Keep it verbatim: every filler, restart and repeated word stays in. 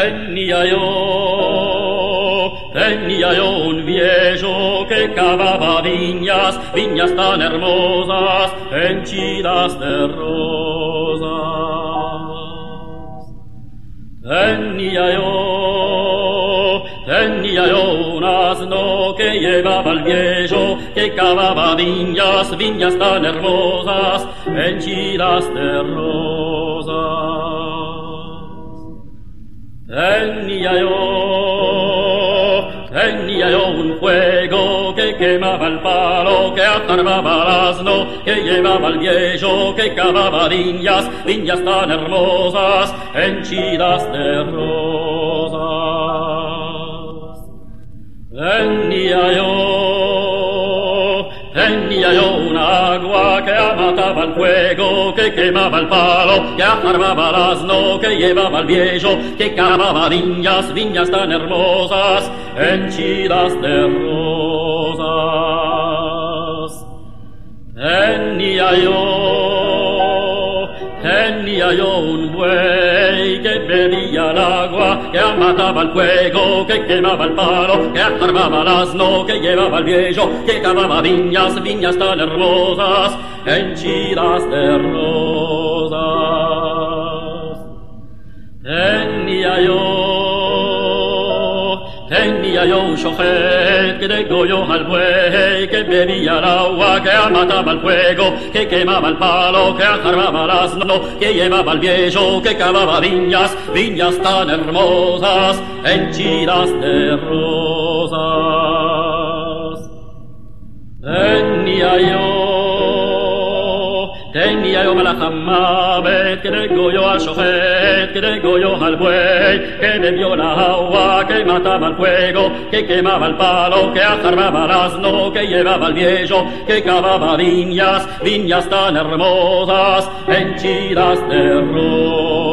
Tenía yo, tenía yo un viejo que cavaba viñas, viñas tan hermosas, henchidas de rosas. Tenía yo, tenía yo un asno que llevaba al viejo que cavaba viñas, viñas tan hermosas, henchidas de rosas. Tenía yo, tenía yo un fuego que quemaba el palo, que ajarbaba al asno, que llevaba al viejo, que cavaba viñas, viñas tan hermosas, henchidas de rosas. Tenía yo, tenía yo un agua que amataba el fuego, que quemaba el palo, que ajarbaba al asno, que llevaba al viejo, que cavaba viñas, viñas tan hermosas, henchidas de rosas. Tenía yo, tenía yo un buey que bebía el agua, que amataba el fuego, que quemaba el palo, que ajarbaba al asno, que llevaba al viejo, que cavaba viñas, viñas tan hermosas, henchidas de rosas. Tenía yo, tenía yo un chofer que degolló al buey, que bebía el agua, que amataba el fuego, que quemaba el palo, que ajarbaba al asno, que llevaba al viejo, que cavaba viñas, viñas tan hermosas, henchidas de rosas. Tenía yo, tenía yo Malajamabet, que degolló al chofer, que degolló al buey, que bebió la agua, que mataba el fuego, que quemaba el palo, que ajarbaba al asno, que llevaba al viejo, que cavaba viñas, viñas tan hermosas, henchidas de rosas.